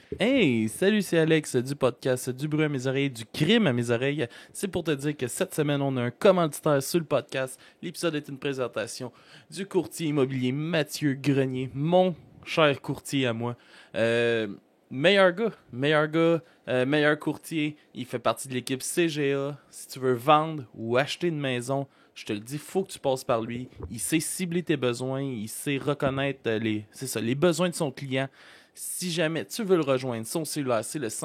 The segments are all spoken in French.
Hey, salut, c'est Alex du podcast Du bruit à mes oreilles, du crime à mes oreilles. C'est pour te dire que cette semaine, on a un commanditaire sur le podcast. L'épisode est une présentation du courtier immobilier Mathieu Grenier, mon cher courtier à moi. Meilleur courtier. Il fait partie de l'équipe CGA. Si tu veux vendre ou acheter une maison, je te le dis, faut que tu passes par lui. Il sait cibler tes besoins, il sait reconnaître les besoins de son client. Si jamais tu veux le rejoindre, son cellulaire, c'est le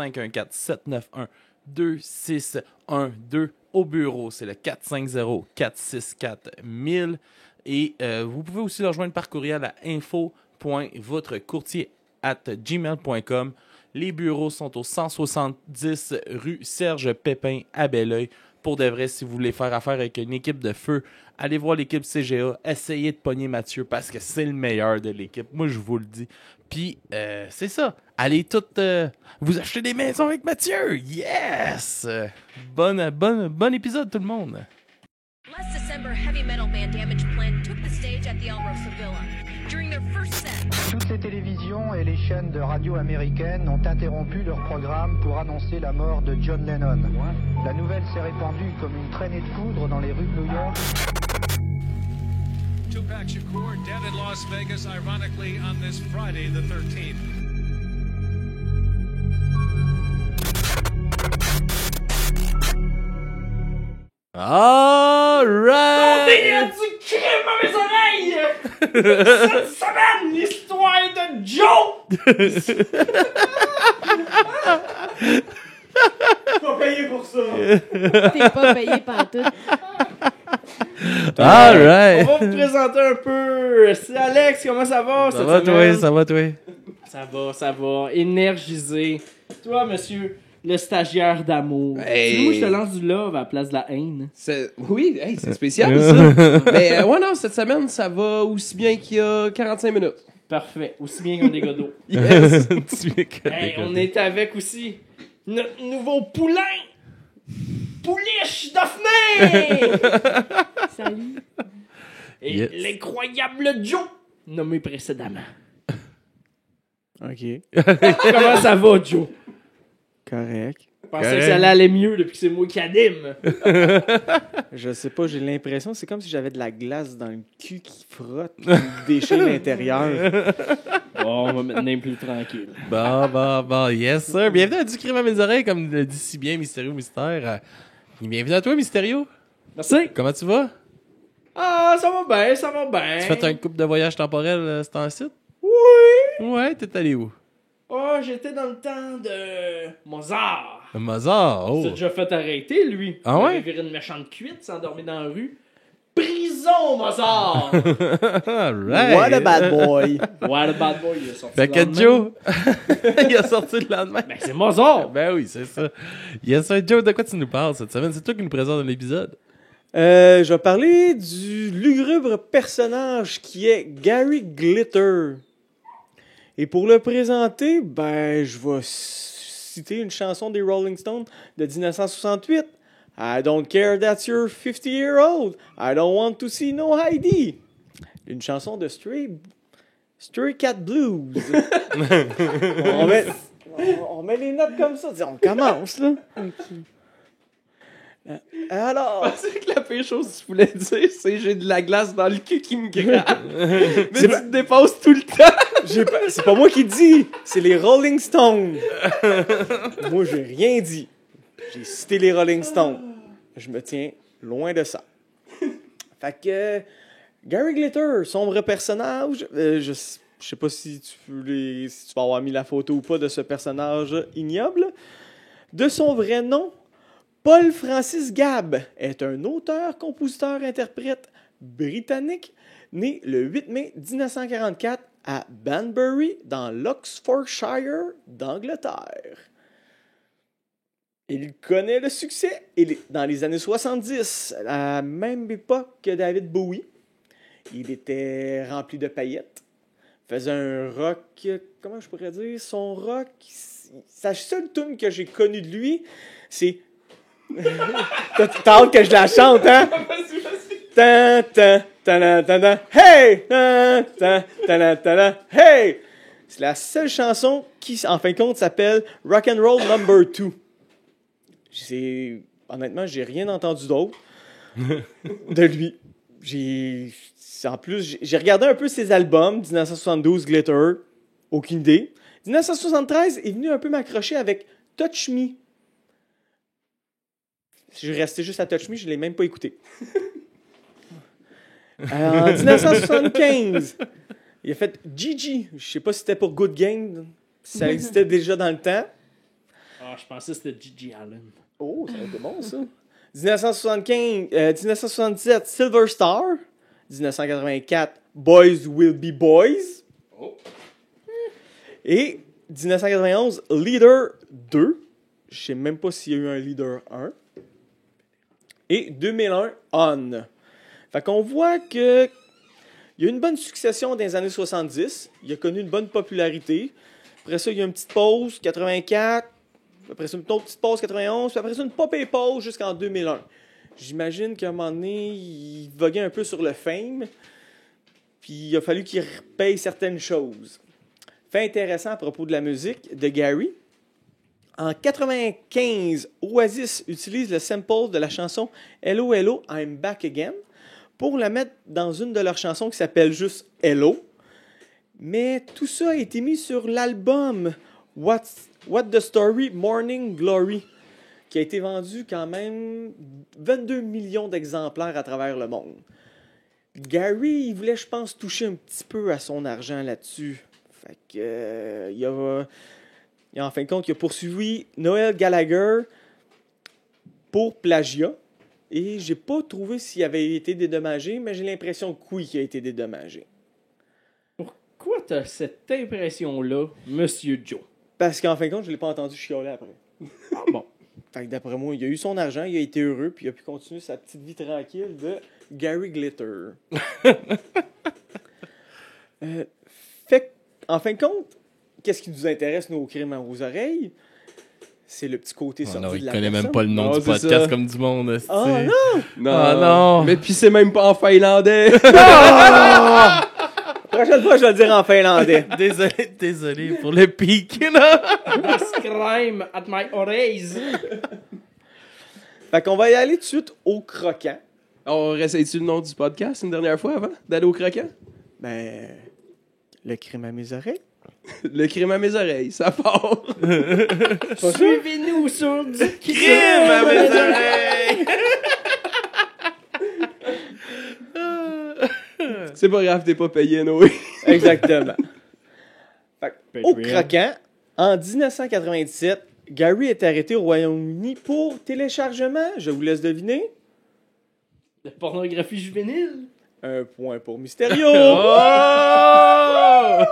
514-791-2612. Au bureau, c'est le 450-464-1000. Et vous pouvez aussi le rejoindre par courriel à info.votrecourtier@gmail.com. Les bureaux sont au 170 rue Serge Pépin à Belleuil. Pour de vrai, si vous voulez faire affaire avec une équipe de feu, allez voir l'équipe CGA. Essayez de pogner Mathieu parce que c'est le meilleur de l'équipe. Moi, je vous le dis. Puis, c'est ça. Allez toutes vous acheter des maisons avec Mathieu. Yes! Bon épisode, tout le monde. Last December, heavy metal band Damage Plan took the stage at the Alrosa Villa. During their first set, Toutes les télévisions et les chaînes de radio américaines ont interrompu leur programme pour annoncer la mort de John Lennon. La nouvelle s'est répandue comme une traînée de poudre dans les rues de New York. Tupac Shakur dead in Las Vegas, ironically, on this Friday, the 13th. Alright! Du crime à mes oreilles! Cette semaine, l'histoire de Joe! Pas payé pour ça! T'es pas payé pantoute. Alright! On va vous présenter un peu. C'est Alex, comment ça va Ça cette va semaine? toi, ça va toi? Ça va. Énergisé. Toi, monsieur, le stagiaire d'amour. Hey. Tu veux, moi, je te lance du love à la place de la haine. Oui, hey, c'est spécial ça. Mais ouais, non, cette semaine, ça va aussi bien qu'il y a 45 minutes. Parfait. Aussi bien qu'un dégât d'eau. Yes. Hey, on est avec aussi notre nouveau poulain! Pouliche Daphné! Salut. Et Yes. l'incroyable Joe, nommé précédemment. Ok, Comment ça va, Joe? correct. Je pensais que ça allait aller mieux depuis que c'est moi qui anime. Je sais pas, j'ai l'impression, c'est comme si j'avais de la glace dans le cul qui frotte, qui déchire l'intérieur. Bon, on va maintenant plus tranquille. Bon, yes sir. Bienvenue à Du crime à mes oreilles, comme le dit si bien Mystérieux Mystère. Bienvenue à toi, Mystérieux. Merci. Comment tu vas? Ah, ça va bien, ça va bien. Tu fais un couple de voyage temporel c'est en site? Oui. Ouais, t'es allé où? Oh, j'étais dans le temps de Mozart. Mozart, Il oh. s'est déjà fait arrêter, lui. Ah ouais? Il avait viré une méchante cuite, s'est endormi dans la rue. Prison, Mozart! Alright. What a bad boy! Ouais, le bad boy, il est sorti Fait le que lendemain. Joe, il a sorti le lendemain. Ben, c'est Mozart! Ben oui, c'est ça. Yes sir, Joe, de quoi tu nous parles cette semaine? C'est toi qui nous présente dans l'épisode. Je vais parler du lugubre personnage qui est Gary Glitter. Et pour le présenter, ben, je vais citer une chanson des Rolling Stones de 1968. I don't care that you're 50-year-old. I don't want to see no Heidi. Une chanson de Stray Cat Blues. on met les notes comme ça. On commence, là. Alors... C'est que la pire chose que tu voulais dire, c'est j'ai de la glace dans le cul qui me gratte. Mais tu te dépasses tout le temps. C'est pas moi qui dis, c'est les Rolling Stones. Moi, j'ai rien dit. J'ai cité les Rolling Stones. Je me tiens loin de ça. Fait que Gary Glitter, sombre personnage, je sais pas si tu vas avoir mis la photo ou pas de ce personnage ignoble. De son vrai nom, Paul Francis Gabb est un auteur, compositeur, interprète britannique né le 8 mai 1944 à Banbury, dans l'Oxfordshire d'Angleterre. Il connaît le succès dans les années 70, à la même époque que David Bowie. Il était rempli de paillettes, faisait un rock, comment je pourrais dire, son rock, sa seule tune que j'ai connue de lui, c'est... T'as hâte que je la chante, hein? Tan, tan, tan, tan, tan, hey! Tan, tan, tan, tan, tan, hey! C'est la seule chanson qui, en fin de compte, s'appelle Rock'n'Roll Number 2. Honnêtement, j'ai rien entendu d'autre de lui. En plus, j'ai regardé un peu ses albums, 1972, Glitter, aucune idée. 1973 est venu un peu m'accrocher avec Touch Me. Je restais juste à Touch Me, je ne l'ai même pas écouté. En 1975, il a fait Gigi. Je ne sais pas si c'était pour Good Game, si ça existait déjà dans le temps. Ah, je pensais que c'était Gigi Allen. Oh, ça a été bon, ça. 1977, Silver Star. 1984, Boys Will Be Boys. Oh. Et 1991, Leader 2. Je sais même pas s'il y a eu un Leader 1. Et 2001, On. Fait qu'on voit que il y a eu une bonne succession dans les années 70. Il a connu une bonne popularité. Après ça, il y a une petite pause, 84. Après ça, une autre petite pause, 91. Puis après ça, une pas pay pause jusqu'en 2001. J'imagine qu'à un moment donné, il voguait un peu sur le fame. Puis il a fallu qu'il repaye certaines choses. Fait intéressant à propos de la musique de Gary. En 95, Oasis utilise le sample de la chanson Hello Hello I'm Back Again pour la mettre dans une de leurs chansons qui s'appelle juste Hello. Mais tout ça a été mis sur l'album What the Story Morning Glory, qui a été vendu quand même 22 millions d'exemplaires à travers le monde. Gary, il voulait, je pense, toucher un petit peu à son argent là-dessus. Fait que, il a, en fin de compte, il a poursuivi Noel Gallagher pour plagiat. Et j'ai pas trouvé s'il avait été dédommagé, mais j'ai l'impression que oui, il a été dédommagé. Pourquoi t'as cette impression-là, Monsieur Joe? Parce qu'en fin de compte, je l'ai pas entendu chialer après. Ah bon. Fait que d'après moi, il a eu son argent, il a été heureux, puis il a pu continuer sa petite vie tranquille de Gary Glitter. Fait en fin de compte, qu'est-ce qui nous intéresse, nos crimes aux oreilles? C'est le petit côté sorti non, de il la connaît personne. même pas le nom Non, du c'est podcast ça. comme du monde. esti. Ah non! Non. Ah, non. Mais puis c'est même pas en finlandais. Prochaine fois, je vais le dire en finlandais. Désolé pour le pic, là. Das crime at my oreilles. Fait qu'on va y aller tout de suite au croquant. On réessaye-tu le nom du podcast une dernière fois avant d'aller au croquant? Ben, le crime à mes oreilles. Le crime à mes oreilles, ça part. Suivez-nous sur du Crime à mes oreilles. C'est pas grave, t'es pas payé, Noé. Exactement. Fait que, au Patreon. croquant, en 1997, Gary est arrêté au Royaume-Uni pour téléchargement. Je vous laisse deviner. De pornographie juvénile. Un point pour Mysterio. Oh!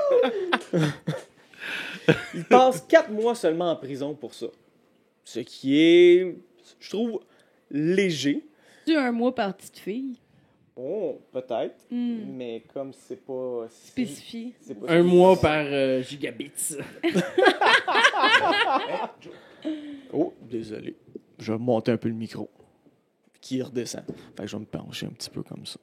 Il passe 4 mois seulement en prison pour ça. Ce qui est, je trouve, léger. Tu un mois par petite fille. Oh, peut-être. Hmm. Mais comme c'est pas... Spécifié. c'est pas Un mois par gigabits. Oh, désolé. Je vais monter un peu le micro. Qui redescend. Fait que je vais me pencher un petit peu comme ça.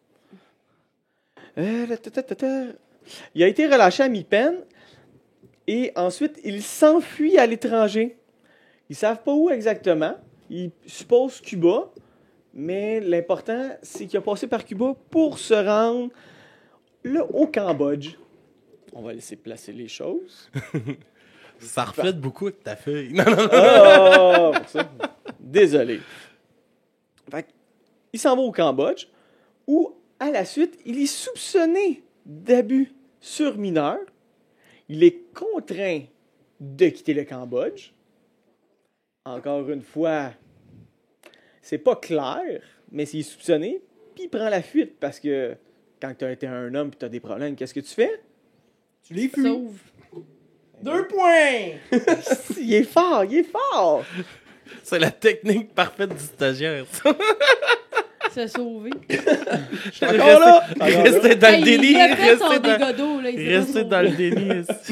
Il a été relâché à mi-peine et ensuite il s'enfuit à l'étranger. Ils savent pas où exactement. Ils supposent Cuba, mais l'important c'est qu'il a passé par Cuba pour se rendre au Cambodge. On va laisser placer les choses. Ça reflète beaucoup avec ta feuille. Non, non, non. Oh, pour ça. Désolé. Fait que, il s'en va au Cambodge où, à la suite, il est soupçonné d'abus sur mineur. Il est contraint de quitter le Cambodge. Encore une fois, c'est pas clair, mais s'il est soupçonné, puis il prend la fuite parce que quand tu as été un homme et tu as des problèmes, qu'est-ce que tu fais? Tu les fuis. Sauve. 2 points! Il est fort, il est fort! C'est la technique parfaite du stagiaire. ça. Se sauver. Encore là! Restez dans le Hey, déni. il a fait son Restez dans, dégât d'eau, là. Il s'est pas restez sauvé. dans le déni. esti.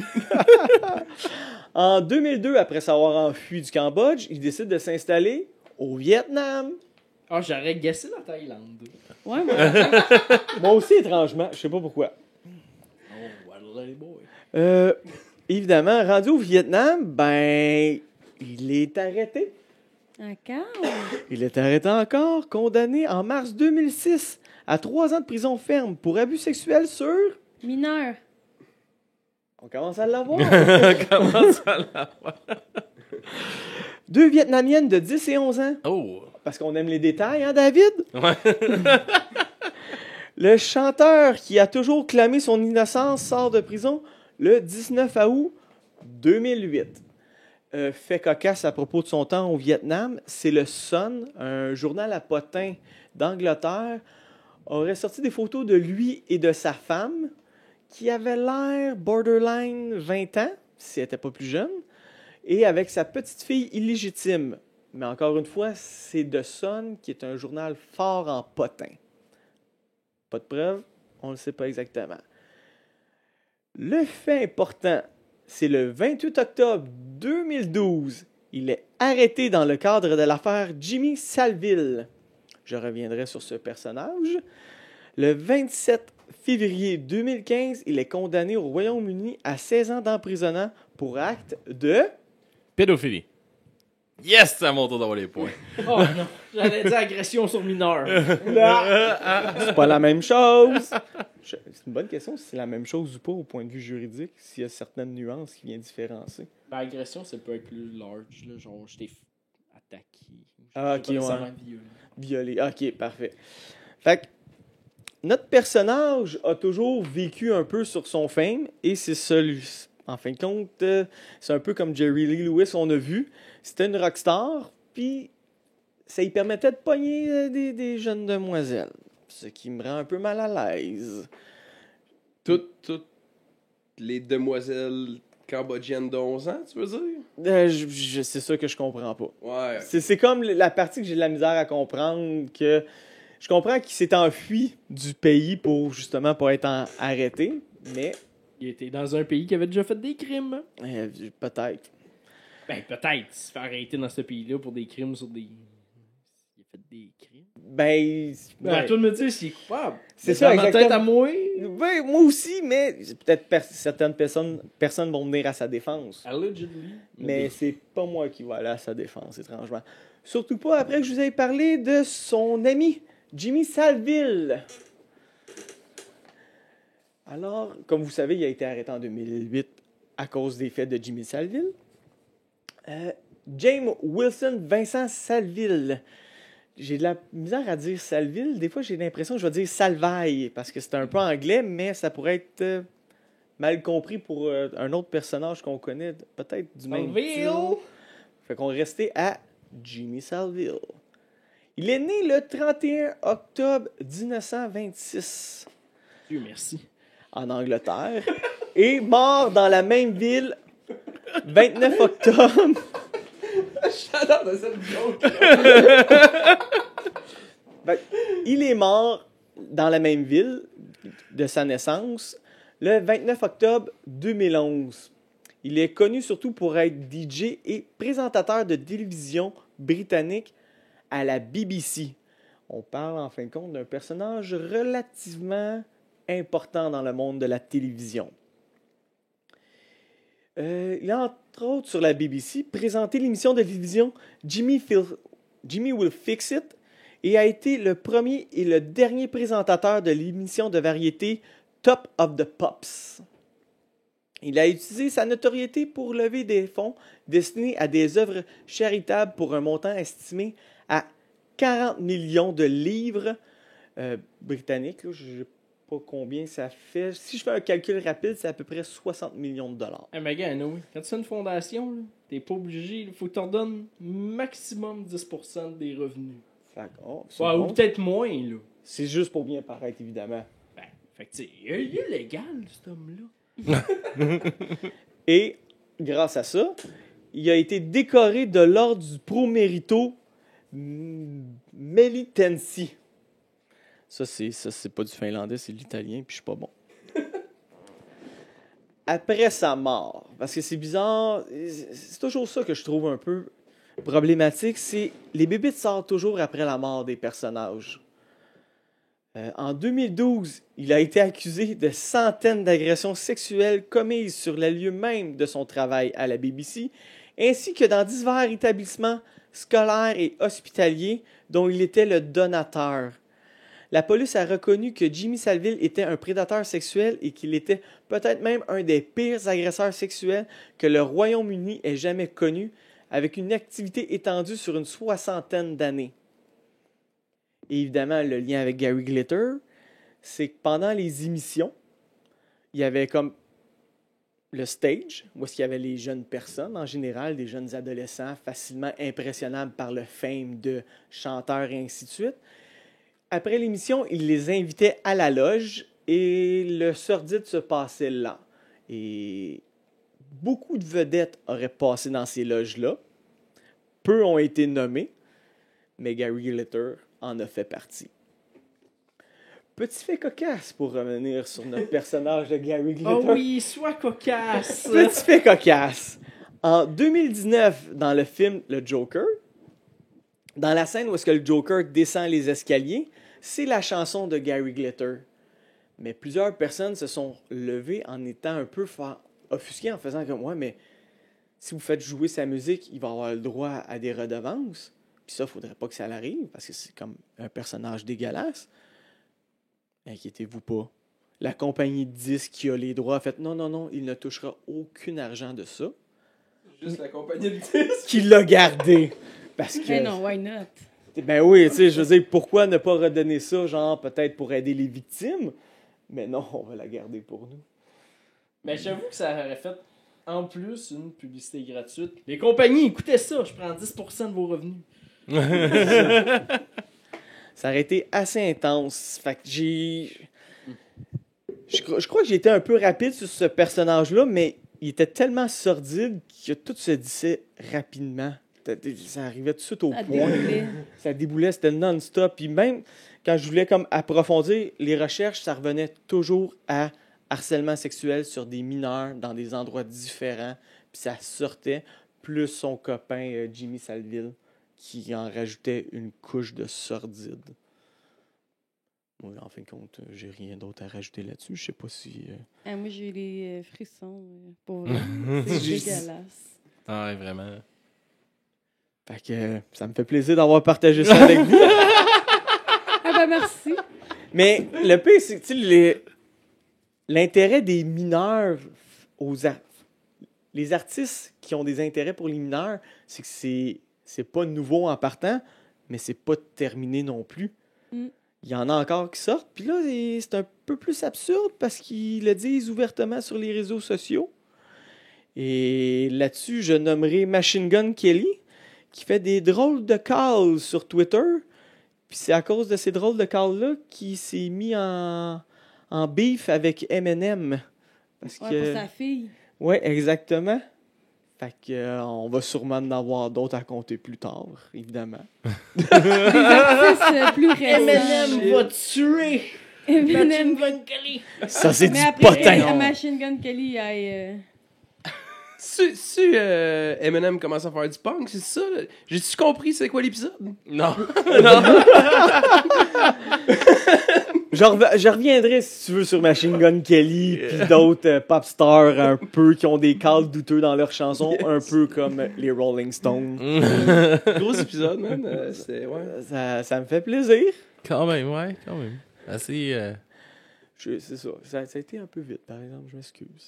En 2002, après s'avoir enfui du Cambodge, il décide de s'installer au Vietnam. Ah, j'aurais guessé la Thaïlande. Ouais, moi. Moi aussi, étrangement, je sais pas pourquoi. Oh, what a little boy. évidemment, rendu au Vietnam, ben, il est arrêté. Encore? Il est arrêté encore, condamné en mars 2006 à 3 ans de prison ferme pour abus sexuels sur... Mineur. On commence à l'avoir. Comment ça là? 2 Vietnamiennes de 10 et 11 ans. Oh! Parce qu'on aime les détails, hein, David? Ouais. Le chanteur qui a toujours clamé son innocence sort de prison le 19 août 2008. Fait cocasse à propos de son temps au Vietnam, c'est le Sun, un journal à potins d'Angleterre, aurait sorti des photos de lui et de sa femme qui avaient l'air borderline 20 ans, si elle n'était pas plus jeune, et avec sa petite fille illégitime. Mais encore une fois, c'est The Sun qui est un journal fort en potins. Pas de preuve, on ne le sait pas exactement. Le fait important, c'est le 28 octobre 2012. Il est arrêté dans le cadre de l'affaire Jimmy Savile. Je reviendrai sur ce personnage. Le 27 février 2015, il est condamné au Royaume-Uni à 16 ans d'emprisonnement pour acte de... Pédophilie. Yes, c'est à mon tour d'avoir les points. Oh non, j'allais dire agression sur mineur. C'est pas la même chose. C'est une bonne question si c'est la même chose ou pas au point de vue juridique, s'il y a certaines nuances qui viennent différencier. Ben, agression, ça peut être plus large, là, genre je t'ai attaqué. Ah, Je ok, t'ai pas nécessairement ouais. violé. Violé. Ok, parfait. Fait que notre personnage a toujours vécu un peu sur son fame et c'est celui. En fin de compte, c'est un peu comme Jerry Lee Lewis, on a vu. C'était une rockstar, puis ça lui permettait de pogner des jeunes demoiselles. Ce qui me rend un peu mal à l'aise. Toutes les demoiselles cambodgiennes de 11 ans, tu veux dire? C'est ça que je comprends pas. Ouais. C'est comme la partie que j'ai de la misère à comprendre, que je comprends qu'il s'est enfui du pays pour justement pas être arrêté, mais Il était dans un pays qui avait déjà fait des crimes. peut-être. Ben, peut-être. Se faire arrêter dans ce pays-là pour des crimes sur des... Il a fait des crimes. Ben, Ben, ouais. à toi de me dire s'il est coupable. C'est Mais ça, dans ma tête exactement. à moi. Ben, moi aussi, mais peut-être certaines personnes vont venir à sa défense. Allegedly. Mais c'est pas moi qui vais aller à sa défense, étrangement. Surtout pas après que je vous ai parlé de son ami, Jimmy Savile. Alors, comme vous savez, il a été arrêté en 2008 à cause des faits de Jimmy Savile. James Wilson Vincent Salville. J'ai de la misère à dire Salville. Des fois, j'ai l'impression que je vais dire Salvaille, parce que c'est un peu anglais, mais ça pourrait être mal compris pour un autre personnage qu'on connaît, peut-être du même Salville. style. Fait qu'on restait à Jimmy Savile. Il est né le 31 octobre 1926 Dieu merci. en Angleterre et mort dans la même ville 29 octobre. J'adore de cette joke. Ben, il est mort dans la même ville de sa naissance le 29 octobre 2011. Il est connu surtout pour être DJ et présentateur de télévision britannique à la BBC. On parle en fin de compte d'un personnage relativement important dans le monde de la télévision. Il a entre autres sur la BBC présenté l'émission de télévision Jimmy Will Fix It et a été le premier et le dernier présentateur de l'émission de variété Top of the Pops. Il a utilisé sa notoriété pour lever des fonds destinés à des œuvres charitables pour un montant estimé à 40 millions de livres britanniques. Là, je ne sais pas combien ça fait. Si je fais un calcul rapide, c'est à peu près 60 millions de dollars. Hey, mais gars, oui. Quand tu fais une fondation, là, t'es pas obligé. Il faut que tu leur donnes maximum 10% des revenus. Fait que, oh, c'est Ouais, bon. ou peut-être moins, là. C'est juste pour bien paraître, évidemment. Ben, fait que tu sais, il est légal, cet homme-là. Et grâce à ça, il a été décoré de l'ordre du Pro Merito Melitensi. Ça, c'est pas du finlandais, c'est de l'italien, puis je suis pas bon. Après sa mort, parce que c'est bizarre, c'est toujours ça que je trouve un peu problématique, c'est les bébites sortent toujours après la mort des personnages. En 2012, il a été accusé de centaines d'agressions sexuelles commises sur le lieu même de son travail à la BBC, ainsi que dans divers établissements scolaires et hospitaliers dont il était le donateur. La police a reconnu que Jimmy Savile était un prédateur sexuel et qu'il était peut-être même un des pires agresseurs sexuels que le Royaume-Uni ait jamais connu, avec une activité étendue sur une 60aine d'années. Et évidemment, le lien avec Gary Glitter, c'est que pendant les émissions, il y avait comme le stage, où est-ce qu'il y avait les jeunes personnes, en général, des jeunes adolescents facilement impressionnables par le fame de chanteurs et ainsi de suite. Après l'émission, il les invitait à la loge et le sordide se passait là. Et beaucoup de vedettes auraient passé dans ces loges-là. Peu ont été nommés, mais Gary Glitter en a fait partie. Petit fait cocasse pour revenir sur notre personnage de Gary Glitter. Oh oui, sois cocasse! Petit fait cocasse. En 2019, dans le film Le Joker, dans la scène où est-ce que le Joker descend les escaliers, c'est la chanson de Gary Glitter. Mais plusieurs personnes se sont levées en étant un peu offusquées, en faisant comme « Ouais, mais si vous faites jouer sa musique, il va avoir le droit à des redevances. » Puis ça, il ne faudrait pas que ça l'arrive, parce que c'est comme un personnage dégueulasse. Inquiétez-vous pas. La compagnie de disques qui a les droits a fait « Non, il ne touchera aucun argent de ça. » Juste la compagnie de disques. Qui l'a gardé. Parce que... Mais non, why not? Ben oui, tu sais, je veux dire, pourquoi ne pas redonner ça, genre, peut-être pour aider les victimes? Mais non, on va la garder pour nous. Mais j'avoue que ça aurait fait, en plus, une publicité gratuite. Les compagnies, écoutez ça, je prends 10% de vos revenus. Ça aurait été assez intense. Fait que je crois que j'ai été un peu rapide sur ce personnage-là, mais il était tellement sordide que tout se disait rapidement. Ça arrivait tout de suite au point. Ça déboulait, c'était non-stop. Puis même quand je voulais comme approfondir les recherches, ça revenait toujours à harcèlement sexuel sur des mineurs dans des endroits différents. Puis ça sortait, plus son copain Jimmy Savile, qui en rajoutait une couche de sordide. Moi, en fin de compte, j'ai rien d'autre à rajouter là-dessus. Je sais pas si... Moi, j'ai eu les frissons. Pour vrai. C'est dégueulasse. Ah, ouais, vraiment. Fait que ça me fait plaisir d'avoir partagé ça avec vous. Ah ben merci. Mais le pire, c'est que l'intérêt des mineurs les artistes qui ont des intérêts pour les mineurs, c'est que c'est pas nouveau en partant, mais c'est pas terminé non plus. Mm. Il y en a encore qui sortent, puis là, c'est un peu plus absurde parce qu'ils le disent ouvertement sur les réseaux sociaux. Et là-dessus, je nommerai Machine Gun Kelly, qui fait des drôles de calls sur Twitter. Puis c'est à cause de ces drôles de calls-là qu'il s'est mis en beef avec Eminem. Parce Ouais, que... pour sa fille. Ouais, exactement. Fait que on va sûrement en avoir d'autres à compter plus tard, évidemment. Des artistes plus récents. Eminem va tuer Eminem Machine Gun Kelly. Ça, c'est Mais du après, potin. la Machine Gun Kelly aille... Si Eminem commence à faire du punk, c'est ça? Là? J'ai-tu compris c'est quoi l'épisode? Non. Je reviendrai, si tu veux, sur Machine Gun Kelly puis d'autres pop stars un peu qui ont des calls douteux dans leurs chansons, un peu comme les Rolling Stones. Gros épisode, man. C'était, ouais. Ça me fait plaisir. Quand même, ouais, quand même. Assez... C'est ça. Ça a été un peu vite, par exemple, je m'excuse.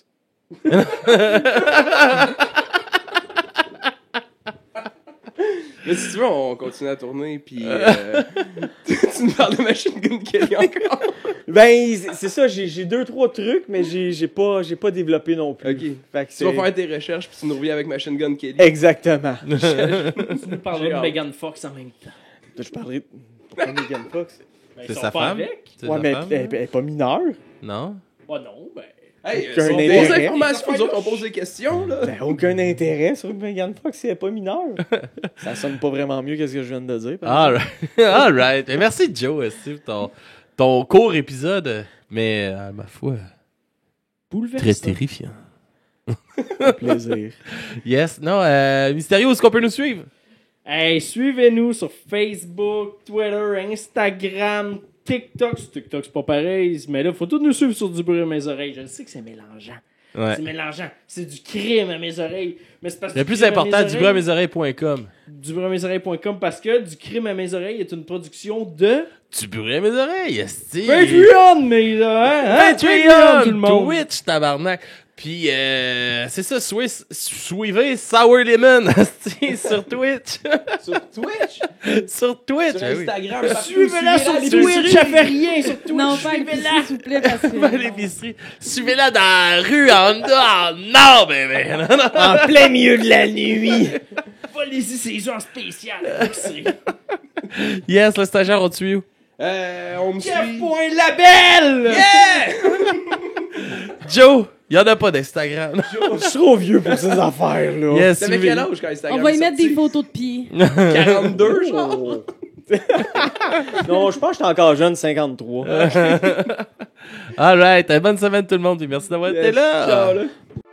Mais si tu veux, on continue à tourner, puis tu nous parles de Machine Gun Kelly encore. Ben, c'est ça, j'ai 2-3 trucs, mais j'ai pas développé non plus. Ok. Fait que Tu vas faire tes recherches, puis tu nous reviens avec Machine Gun Kelly. Exactement. Tu nous parleras J'ai de hâte. Megan Fox en même temps. Je parlerai... Pourquoi Megan Fox? Ben, ils C'est sont sa pas femme? avec. C'est Ouais, sa mais femme? elle est pas mineure. Non? Oh non, ben... Hey, Aucun on pose intérêt. l'information, nous autres, on pose des questions, là. Ben, aucun intérêt sur Megan Fox si elle est pas mineure. Ça sonne pas vraiment mieux que ce que je viens de dire. par exemple. All right. Et merci, Joe, Steve, ton court épisode, mais à ma foi, très terrifiant. Plaisir. Yes. Non, Mysterio, est-ce qu'on peut nous suivre? Hey, suivez-nous sur Facebook, Twitter, Instagram, TikTok. Sur TikTok, c'est pas pareil. Mais là, faut tout nous suivre sur du bruit à mes oreilles. Je sais que c'est mélangeant. Ouais. C'est mélangeant. C'est du crime à mes oreilles. Mais c'est parce que Le plus important, du bruit à mes oreilles.com. Du bruit à mes oreilles.com parce que Du crime à mes oreilles est une production de Du bruit à mes oreilles, esti. Patreon, mais là, hein? Patreon, tout le monde. Twitch, tabarnak. Puis, c'est ça, suivez Sour Lemon esti, sur Twitch. Sur Twitch? Sur Twitch, Sur ah oui. Instagram? Suivez-la sur Twitch, ça fait rien sur Twitch. Non, pas à l'épicerie, s'il vous plaît, parce que... Pas à l'épicerie. Suivez-la dans la rue, en dedans. Non, bébé. Non, non. En plein milieu de la nuit. Volez-y ces gens spéciaux à l'épicerie. Yes, le stagiaire, on te suit où? On me suit. Kev.label! Yeah! Joe, y'en a pas d'Instagram. Je suis trop vieux pour ces affaires-là. Yes, T'avais suivez- quel âge quand Instagram On va y est mettre sorti? des photos de pieds. 42, genre? Oh. Non, je pense que j'étais encore jeune, 53. Alright, bonne semaine tout le monde et merci d'avoir été là. Ciao, là.